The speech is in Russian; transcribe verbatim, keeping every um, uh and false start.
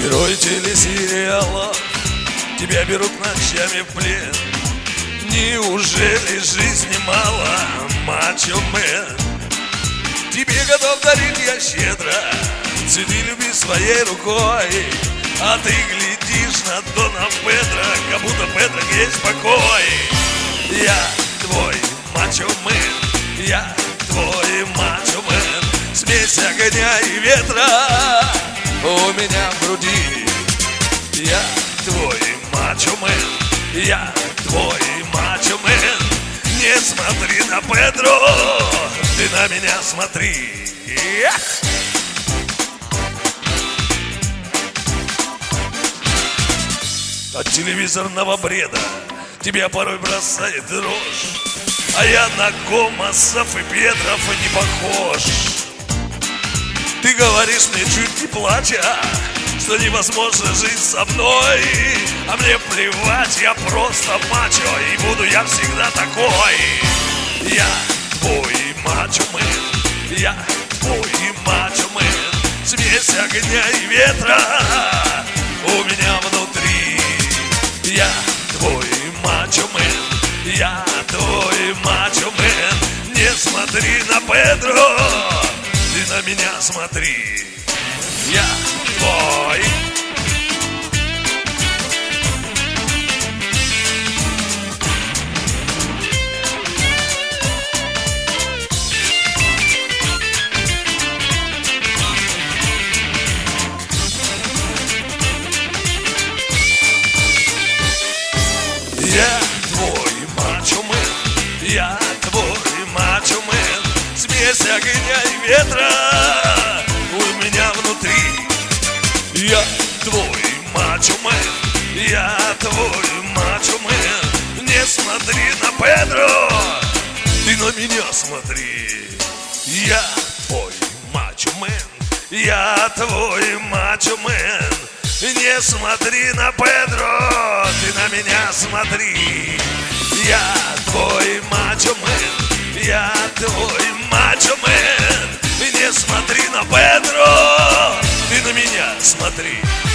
Герой телесериала, тебя берут ночами в плен. Неужели жизни мало, мачо-мен? Тебе готов дарить я щедро, цветы люби своей рукой. А ты глядишь на Дона Педро, как будто Педро есть покой. Я твой мачо-мен, я твой мачо-мен. Смесь огня и ветра у меня в груди. Я твой мачо-мен, я твой мачо-мен. Не смотри на Педро, ты на меня смотри. От телевизорного бреда тебя порой бросает дрожь, а я на Гомосов и Петров не похож. Ты говоришь мне чуть не плача, что невозможно жить со мной. А мне плевать, я просто мачо, и буду я всегда такой. Я твой мачо-мен, я твой мачо-мен. Смесь огня и ветра у меня внутри. Я твой мачо-мен, я твой мачо-мен. Не смотри на Педро, ты на меня смотри. Я твой. Я твой мачо-мен, я твой мачо-мен. Смесь огня и ветра у меня внутри. Я твой мачо-мен, я твой мачо-мен. Не смотри на Педро, ты на меня смотри. Я твой мачо-мен, я твой мачо-мен. Не смотри на Педро, ты на меня смотри. Я твой мачо-мен, я твой мачо-мен. Не смотри на Педро, ты на меня смотри.